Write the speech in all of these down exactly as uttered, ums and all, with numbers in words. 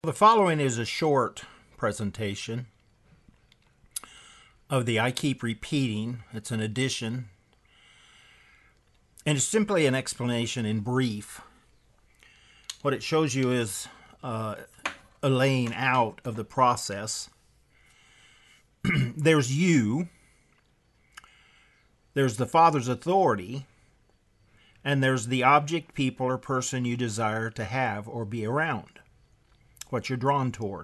The following is a short presentation of the I Keep Repeating. It's an addition, and it's simply an explanation in brief. What it shows you is uh, a laying out of the process. There's you, there's the Father's authority, and there's the object, people, or person you desire to have or be around, what you're drawn toward.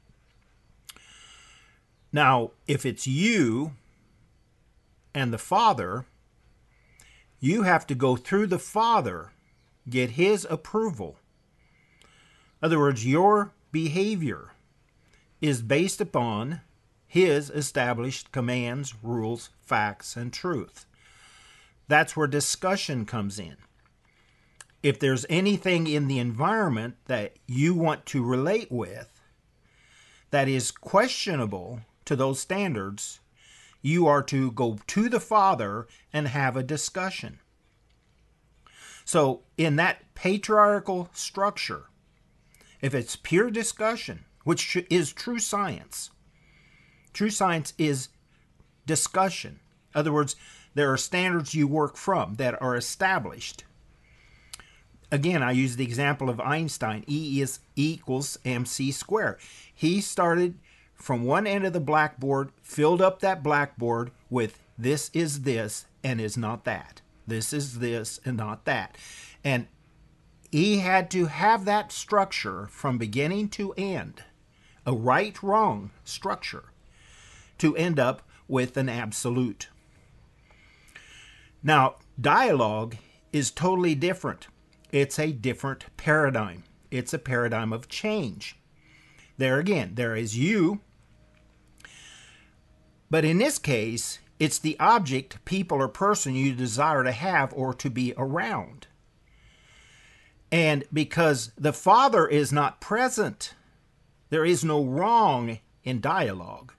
Now, if it's you and the Father, you have to go through the Father, get His approval. In other words, your behavior is based upon His established commands, rules, facts, and truth. That's where discussion comes in. If there's anything in the environment that you want to relate with that is questionable to those standards, you are to go to the Father and have a discussion. So in that patriarchal structure, if it's pure discussion, which is true science, true science is discussion. In other words, there are standards you work from that are established. Again, I use the example of Einstein. E is E equals mc squared. He started from one end of the blackboard, filled up that blackboard with this is this and is not that. This is this and not that. And he had to have that structure from beginning to end, a right-wrong structure, to end up with an absolute. Now, dialogue is totally different. It's a different paradigm. It's a paradigm of change. There again, there is you. But in this case, it's the object, people, or person you desire to have or to be around. And because the Father is not present, there is no wrong in dialogue.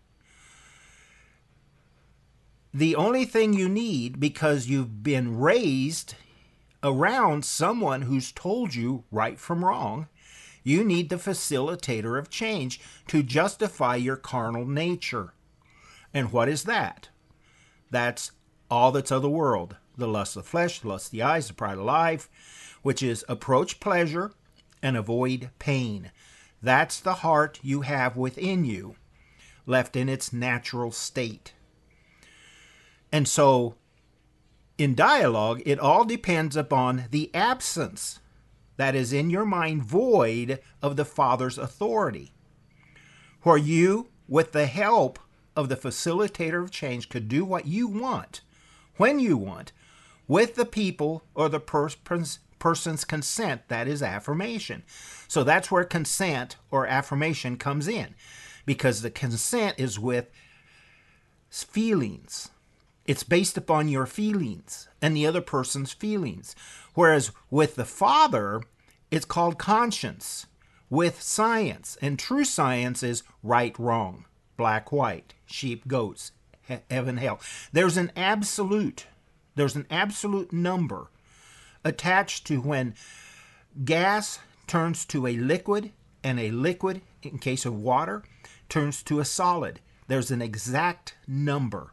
The only thing you need, because you've been raised around someone who's told you right from wrong, you need the facilitator of change to justify your carnal nature. And what is that? That's all that's of the world. The lust of the flesh, the lust of the eyes, the pride of life, which is approach pleasure and avoid pain. That's the heart you have within you, left in its natural state. And so, in dialogue, it all depends upon the absence that is in your mind void of the Father's authority, where you, with the help of the facilitator of change, could do what you want, when you want, with the people or the person's, person's consent. That is affirmation. So that's where consent or affirmation comes in, because the consent is with feelings. It's based upon your feelings and the other person's feelings. Whereas with the Father, it's called conscience. With science, and true science is right, wrong, black, white, sheep, goats, he- heaven, hell. There's an absolute, there's an absolute number attached to when gas turns to a liquid, and a liquid, in case of water, turns to a solid. There's an exact number.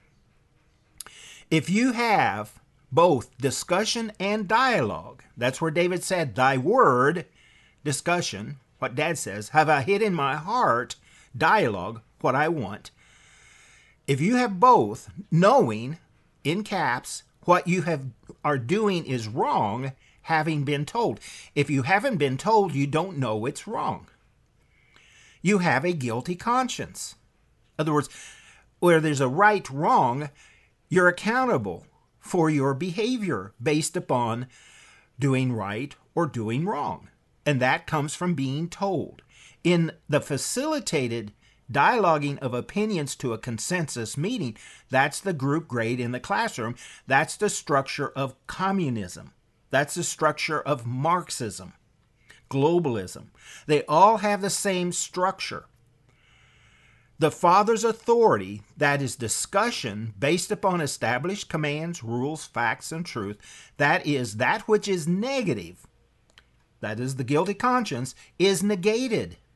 If you have both discussion and dialogue, that's where David said, thy word, discussion, what Dad says, have I hid in my heart, dialogue, what I want. If you have both, knowing, in caps, what you have are doing is wrong, having been told. If you haven't been told, you don't know it's wrong. You have a guilty conscience. In other words, where there's a right, wrong, you're accountable for your behavior based upon doing right or doing wrong. And that comes from being told. In the facilitated dialoguing of opinions to a consensus meeting, that's the group grade in the classroom. That's the structure of communism. That's the structure of Marxism, globalism. They all have the same structure. The Father's authority, that is discussion based upon established commands, rules, facts, and truth, that is that which is negative, that is the guilty conscience, is negated.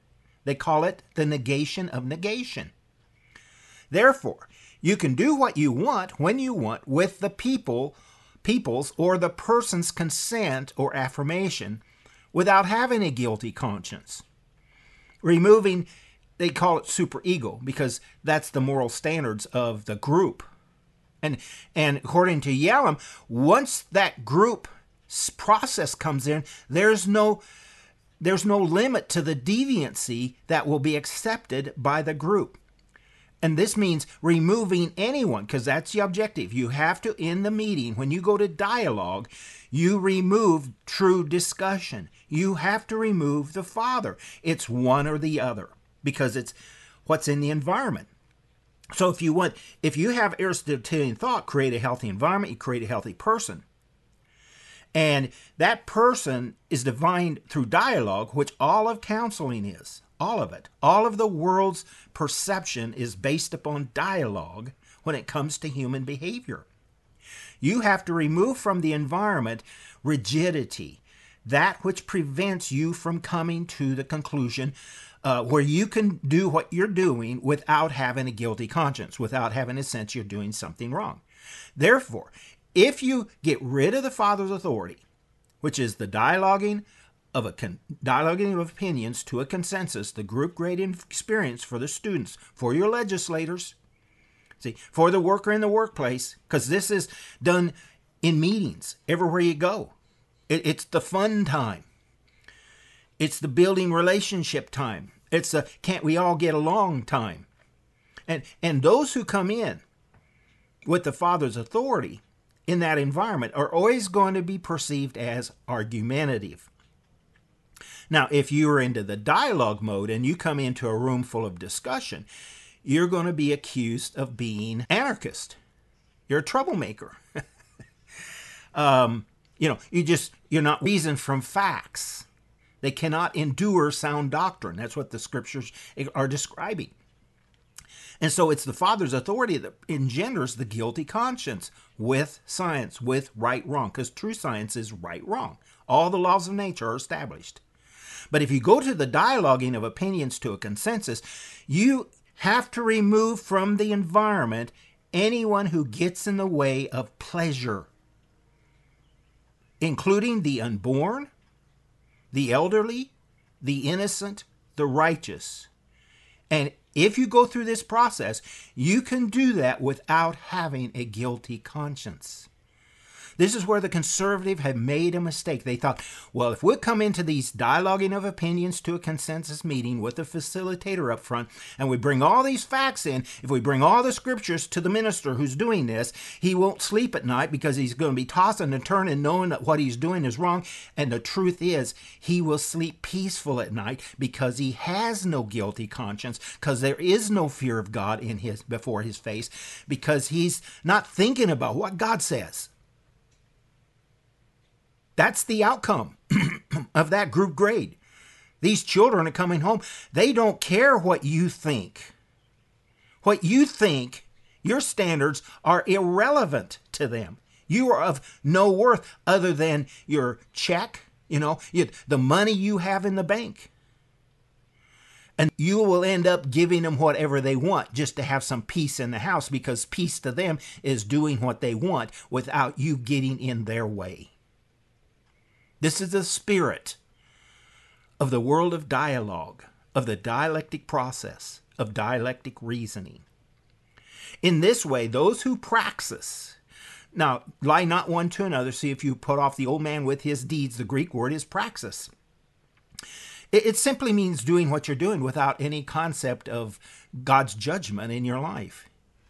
They call it the negation of negation. Therefore, you can do what you want when you want with the people, people's or the person's consent or affirmation without having a guilty conscience. Removing, they call it superego because that's the moral standards of the group. And, and according to Yalom, once that group process comes in, there's no, there's no limit to the deviancy that will be accepted by the group. And this means removing anyone, because that's the objective. You have to, in the meeting, when you go to dialogue, you remove true discussion. You have to remove the father. It's one or the other, because it's what's in the environment. So if you want, if you have Aristotelian thought, create a healthy environment, you create a healthy person. And that person is defined through dialogue, which all of counseling is. All of it. All of the world's perception is based upon dialogue when it comes to human behavior. You have to remove from the environment rigidity, that which prevents you from coming to the conclusion uh, where you can do what you're doing without having a guilty conscience, without having a sense you're doing something wrong. Therefore, if you get rid of the father's authority, which is the dialoguing of a con- dialoguing of opinions to a consensus, the group grade experience for the students, for your legislators, see, for the worker in the workplace, because this is done in meetings everywhere you go. It, it's the fun time. It's the building relationship time. It's the can't we all get along time. And, and those who come in with the father's authority in that environment are always going to be perceived as argumentative. Now, if you're into the dialogue mode and you come into a room full of discussion, you're going to be accused of being anarchist. You're a troublemaker. um, you know, you just, you're not reasoned from facts. They cannot endure sound doctrine. That's what the scriptures are describing. And so it's the father's authority that engenders the guilty conscience with science, with right, wrong, because true science is right, wrong. All the laws of nature are established. But if you go to the dialoguing of opinions to a consensus, you have to remove from the environment anyone who gets in the way of pleasure, including the unborn, the elderly, the innocent, the righteous. And if you go through this process, you can do that without having a guilty conscience. This is where the conservative have made a mistake. They thought, well, if we come into these dialoguing of opinions to a consensus meeting with a facilitator up front, and we bring all these facts in, if we bring all the scriptures to the minister who's doing this, he won't sleep at night because he's going to be tossing and turning, knowing that what he's doing is wrong. And the truth is, he will sleep peaceful at night because he has no guilty conscience, because there is no fear of God in his before his face, because he's not thinking about what God says. That's the outcome of that group grade. These children are coming home. They don't care what you think. What you think, your standards are irrelevant to them. You are of no worth other than your check, you know, the money you have in the bank. And you will end up giving them whatever they want just to have some peace in the house, because peace to them is doing what they want without you getting in their way. This is the spirit of the world of dialogue, of the dialectic process, of dialectic reasoning. In this way, those who praxis, now lie not one to another, see if you put off the old man with his deeds. The Greek word is praxis. It, it simply means doing what you're doing without any concept of God's judgment in your life.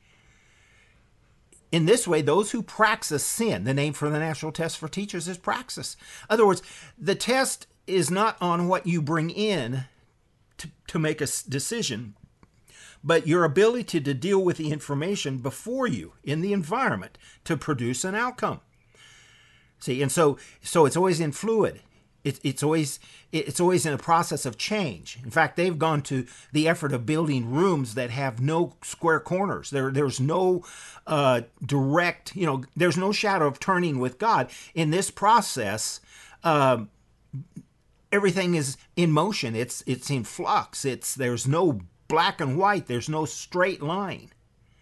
In this way, those who praxis sin, the name for the national test for teachers is praxis. In other words, the test is not on what you bring in to, to make a decision, but your ability to deal with the information before you in the environment to produce an outcome. See, and so so it's always in fluid. It, it's always it's always in a process of change. In fact, they've gone to the effort of building rooms that have no square corners. There, there's no uh, direct, you know, there's no shadow of turning with God. In this process, uh, everything is in motion. It's it's in flux. It's there's no black and white. There's no straight line.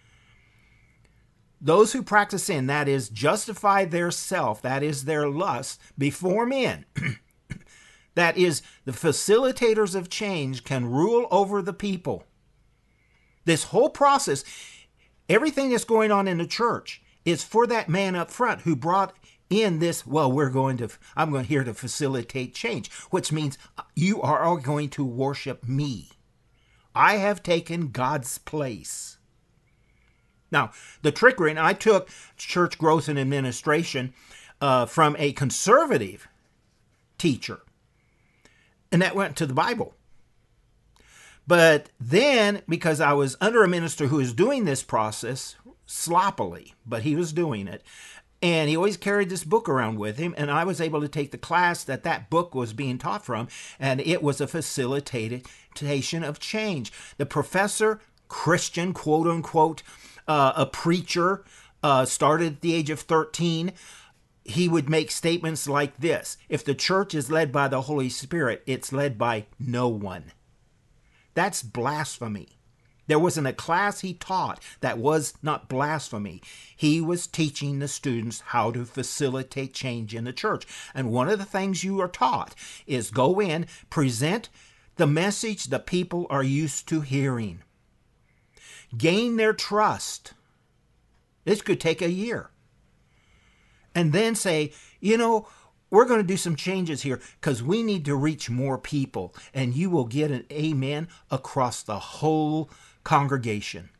Those who practice sin, that is, justify their self, that is, their lust, before men, that is, the facilitators of change, can rule over the people. This whole process, everything that's going on in the church, is for that man up front who brought in this, well, we're going to, I'm going here to facilitate change, which means you are all going to worship me. I have taken God's place. Now, the trickery, and I took church growth and administration uh, from a conservative teacher, and that went to the Bible. But then, because I was under a minister who was doing this process sloppily, but he was doing it, and he always carried this book around with him, and I was able to take the class that that book was being taught from, and it was a facilitation of change. The professor, Christian, quote unquote, uh, a preacher, uh, started at the age of thirteen. He would make statements like this: if the church is led by the Holy Spirit, it's led by no one. That's blasphemy. There wasn't a class he taught that was not blasphemy. He was teaching the students how to facilitate change in the church. And one of the things you are taught is go in, present the message the people are used to hearing. Gain their trust. This could take a year. And then say, you know, we're going to do some changes here because we need to reach more people. And you will get an amen across the whole congregation.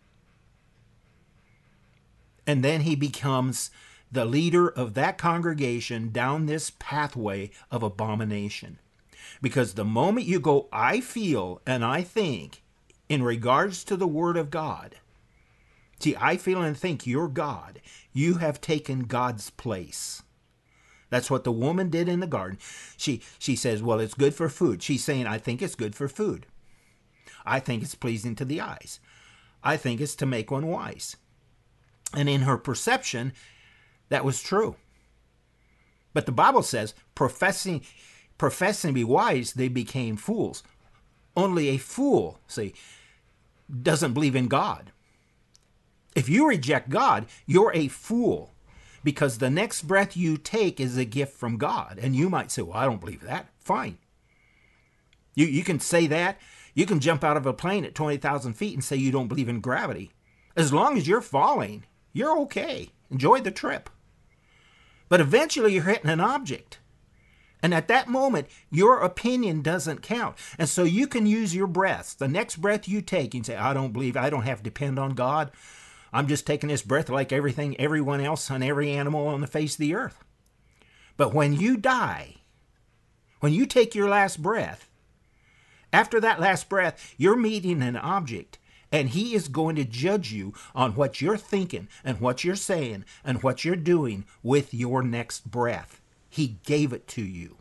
And then he becomes the leader of that congregation down this pathway of abomination. Because the moment you go, I feel and I think in regards to the Word of God, see, I feel and think you're God, you have taken God's place. That's what the woman did in the garden. She she says, well, it's good for food. She's saying, I think it's good for food. I think it's pleasing to the eyes. I think it's to make one wise. And in her perception, that was true. But the Bible says, professing, professing to be wise, they became fools. Only a fool, see, doesn't believe in God. If you reject God, you're a fool. Because the next breath you take is a gift from God. And you might say, well, I don't believe that. Fine. You, you can say that. You can jump out of a plane at twenty thousand feet and say you don't believe in gravity. As long as you're falling, you're okay. Enjoy the trip. But eventually you're hitting an object. And at that moment, your opinion doesn't count. And so you can use your breaths. The next breath you take, you can say, I don't believe, I don't have to depend on God. I'm just taking this breath like everything, everyone else and every animal on the face of the earth. But when you die, when you take your last breath, after that last breath, you're meeting an object, and he is going to judge you on what you're thinking and what you're saying and what you're doing with your next breath. He gave it to you.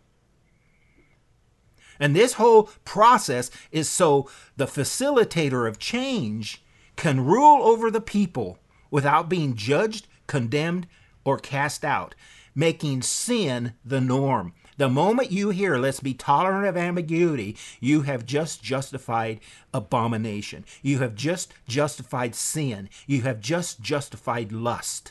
And this whole process is so the facilitator of change can rule over the people without being judged, condemned, or cast out, making sin the norm. The moment you hear, let's be tolerant of ambiguity, you have just justified abomination. You have just justified sin. You have just justified lust.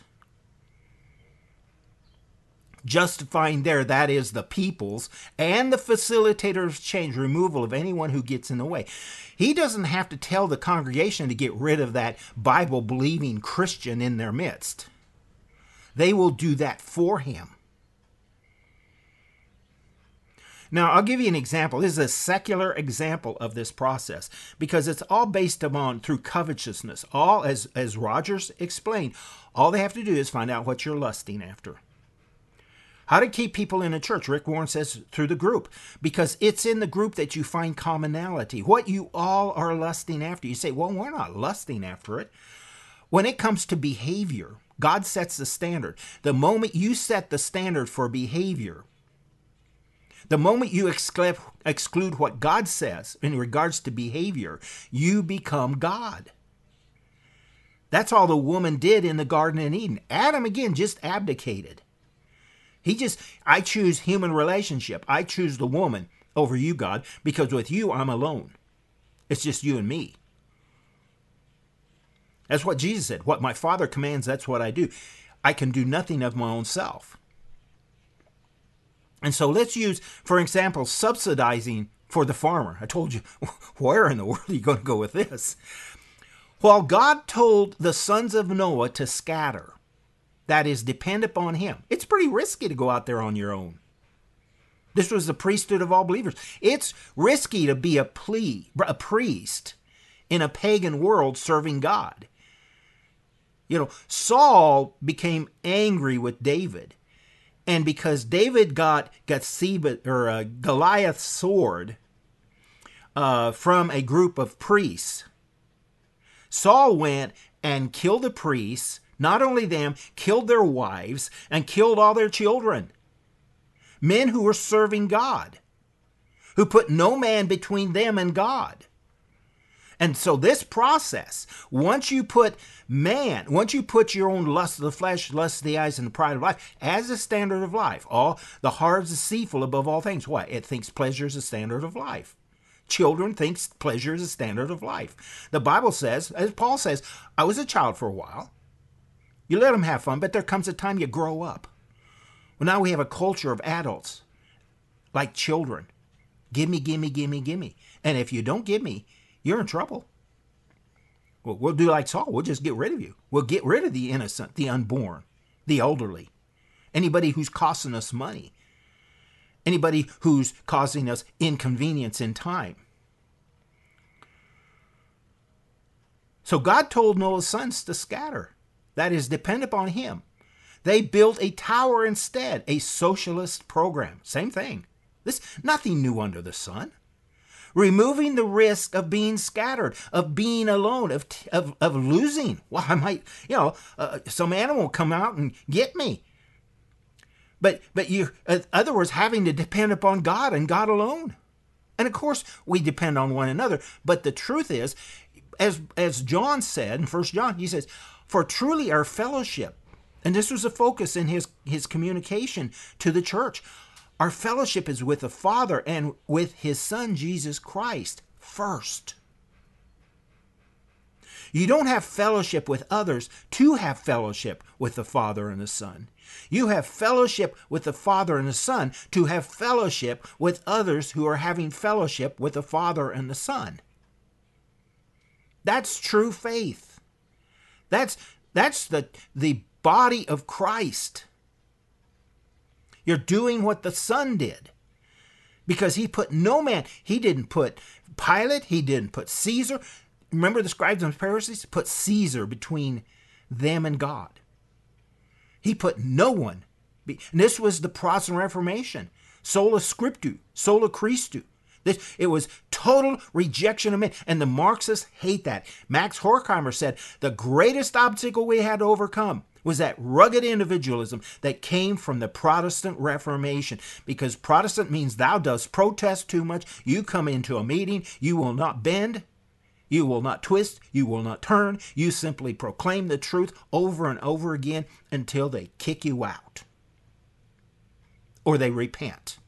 Justifying there, that is the people's and the facilitator of change, removal of anyone who gets in the way. He doesn't have to tell the congregation to get rid of that Bible-believing Christian in their midst. They will do that for him. Now, I'll give you an example. This is a secular example of this process because it's all based upon through covetousness. All, as, as Rogers explained, all they have to do is find out what you're lusting after. How to keep people in a church? Rick Warren says through the group, because it's in the group that you find commonality. What you all are lusting after. You say, well, we're not lusting after it. When it comes to behavior, God sets the standard. The moment you set the standard for behavior, the moment you exclude, exclude what God says in regards to behavior, you become God. That's all the woman did in the Garden of Eden. Adam, again, just abdicated. He just, I choose human relationship. I choose the woman over you, God, because with you, I'm alone. It's just you and me. That's what Jesus said. What my Father commands, that's what I do. I can do nothing of my own self. And so let's use, for example, subsidizing for the farmer. I told you, where in the world are you going to go with this? While God told the sons of Noah to scatter, that is, depend upon him. It's pretty risky to go out there on your own. This was the priesthood of all believers. It's risky to be a, plea, a priest in a pagan world serving God. You know, Saul became angry with David. And because David got Bathsheba, or uh, Goliath's sword uh, from a group of priests, Saul went and killed the priests. Not only them, killed their wives and killed all their children. Men who were serving God, who put no man between them and God. And so this process, once you put man, once you put your own lust of the flesh, lust of the eyes, and the pride of life as a standard of life, all the heart is deceitful above all things. What? It thinks pleasure is a standard of life. Children thinks pleasure is a standard of life. The Bible says, as Paul says, I was a child for a while. You let them have fun, but there comes a time you grow up. Well, now we have a culture of adults, like children. Gimme, gimme, gimme, gimme. And if you don't give me, you're in trouble. Well, we'll do like Saul. We'll just get rid of you. We'll get rid of the innocent, the unborn, the elderly, anybody who's costing us money, anybody who's causing us inconvenience in time. So God told Noah's sons to scatter. That is, depend upon him. They built a tower instead, a socialist program. Same thing. This nothing new under the sun. Removing the risk of being scattered, of being alone, of of, of losing. Well, I might, you know, uh, some animal will come out and get me. But but you, in other words, having to depend upon God and God alone. And of course, we depend on one another. But the truth is, as as John said in First John, he says, for truly our fellowship, and this was a focus in his, his communication to the church, our fellowship is with the Father and with his Son, Jesus Christ, first. You don't have fellowship with others to have fellowship with the Father and the Son. You have fellowship with the Father and the Son to have fellowship with others who are having fellowship with the Father and the Son. That's true faith. That's that's the, the body of Christ. You're doing what the Son did. Because he put no man, he didn't put Pilate, he didn't put Caesar. Remember the scribes and Pharisees? Put Caesar between them and God. He put no one. And this was the Protestant Reformation. Sola scriptu, sola Christu. This, it was total rejection of men. And the Marxists hate that. Max Horkheimer said the greatest obstacle we had to overcome was that rugged individualism that came from the Protestant Reformation. Because Protestant means thou dost protest too much. You come into a meeting, you will not bend, you will not twist, you will not turn. You simply proclaim the truth over and over again until they kick you out. Or they repent.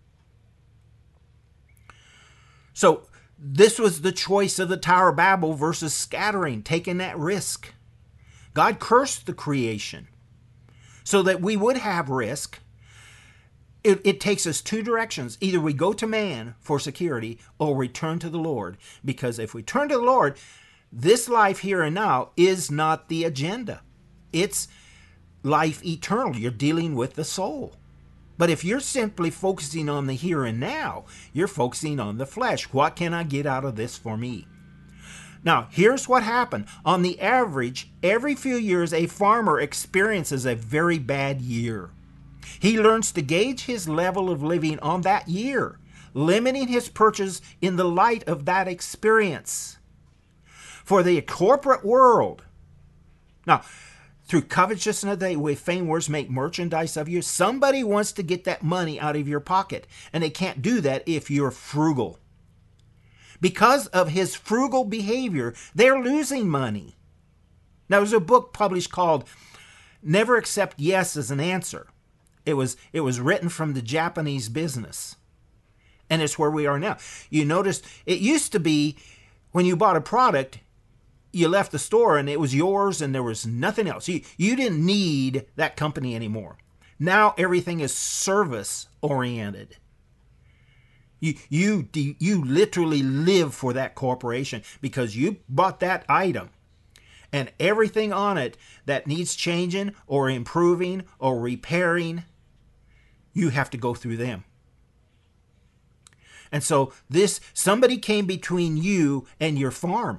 So this was the choice of the Tower of Babel versus scattering, taking that risk. God cursed the creation so that we would have risk. It, it takes us two directions. Either we go to man for security or we turn to the Lord. Because if we turn to the Lord, this life here and now is not the agenda. It's life eternal. You're dealing with the soul. But if you're simply focusing on the here and now, you're focusing on the flesh. What can I get out of this for me? Now, here's what happened. On the average, every few years, a farmer experiences a very bad year. He learns to gauge his level of living on that year, limiting his purchase in the light of that experience. For the corporate world, now, through covetousness, they with vain words make merchandise of you. Somebody wants to get that money out of your pocket, and they can't do that if you're frugal. Because of his frugal behavior, they're losing money. Now, there's a book published called Never Accept Yes as an Answer. It was it was written from the Japanese business. And it's where we are now. You notice it used to be when you bought a product, you left the store and it was yours and there was nothing else. You, you didn't need that company anymore. Now everything is service oriented. You, you, you literally live for that corporation because you bought that item. And everything on it that needs changing or improving or repairing, you have to go through them. And so this, somebody came between you and your farm.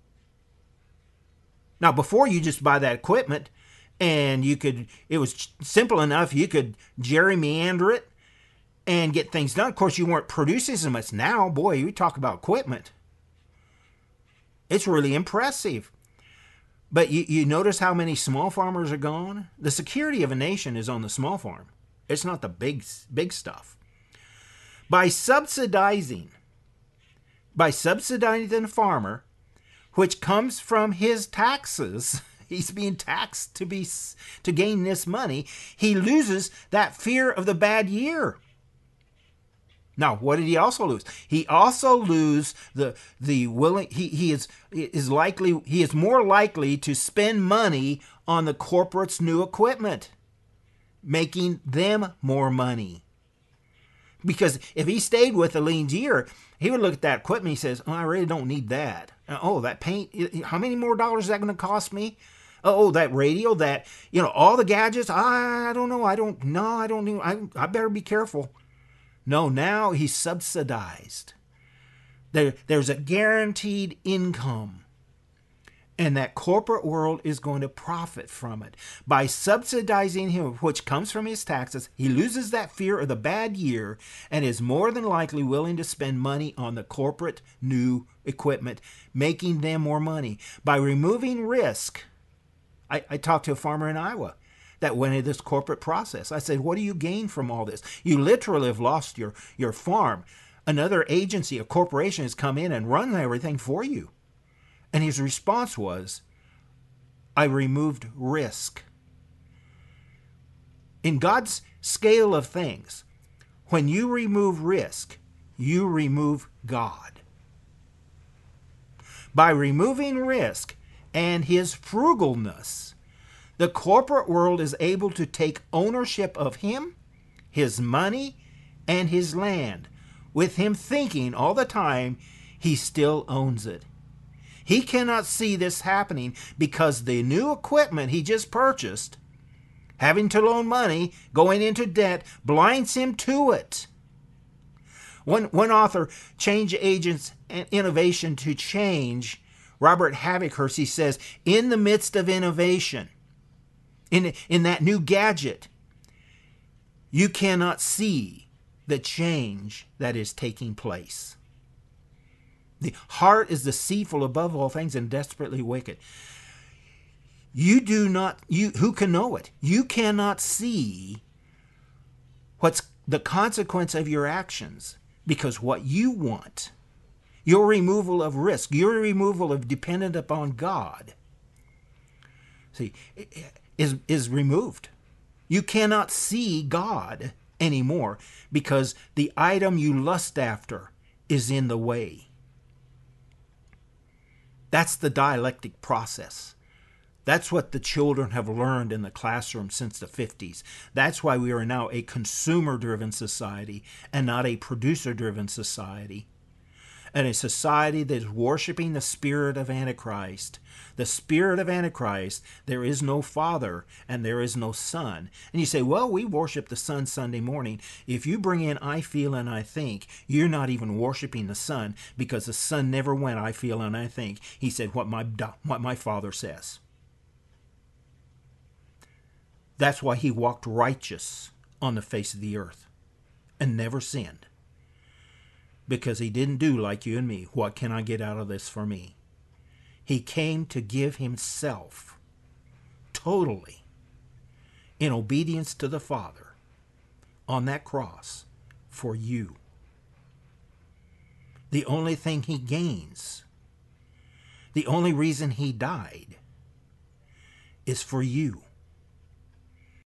Now, before you just buy that equipment and you could, it was simple enough, you could gerrymander it and get things done. Of course, you weren't producing so much. Now, boy, you talk about equipment. It's really impressive. But you, you notice how many small farmers are gone? The security of a nation is on the small farm. It's not the big, big stuff. By subsidizing, by subsidizing the farmer, which comes from his taxes, he's being taxed to be to gain this money, he loses that fear of the bad year. Now, what did he also lose? He also lose the the willing. He he is is likely he is more likely to spend money on the corporate's new equipment, making them more money. Because if he stayed with the lean year, he would look at that equipment and he says, oh, I really don't need that. Oh, that paint, how many more dollars is that going to cost me? Oh, that radio, that, you know, all the gadgets, I, I don't know, I don't, no, I don't need, I, I better be careful. No, now he's subsidized. There, there's a guaranteed income. And that corporate world is going to profit from it. By subsidizing him, which comes from his taxes, he loses that fear of the bad year and is more than likely willing to spend money on the corporate new equipment, making them more money. By removing risk, I, I talked to a farmer in Iowa that went into this corporate process. I said, what do you gain from all this? You literally have lost your, your farm. Another agency, a corporation, has come in and run everything for you. And his response was, I removed risk. In God's scale of things, when you remove risk, you remove God. By removing risk and his frugalness, the corporate world is able to take ownership of him, his money, and his land, with him thinking all the time he still owns it. He cannot see this happening because the new equipment he just purchased, having to loan money, going into debt, blinds him to it. One, one author, Change Agents and Innovation to Change, Robert Havikhurst, he says, in the midst of innovation, in, in that new gadget, you cannot see the change that is taking place. The heart is deceitful above all things and desperately wicked. You do not, you who can know it? You cannot see what's the consequence of your actions because what you want, your removal of risk, your removal of dependent upon God, see, is, is removed. You cannot see God anymore because the item you lust after is in the way. That's the dialectic process. That's what the children have learned in the classroom since the fifties. That's why we are now a consumer-driven society and not a producer-driven society. And a society that is worshiping the spirit of Antichrist. The spirit of Antichrist, there is no Father and there is no Son. And you say, well, we worship the Son Sunday morning. If you bring in I feel and I think, you're not even worshiping the Son because the Son never went I feel and I think. He said what my, what my Father says. That's why he walked righteous on the face of the earth and never sinned. Because he didn't do like you and me. What can I get out of this for me? He came to give himself totally in obedience to the Father on that cross for you. The only thing he gains, the only reason he died is for you.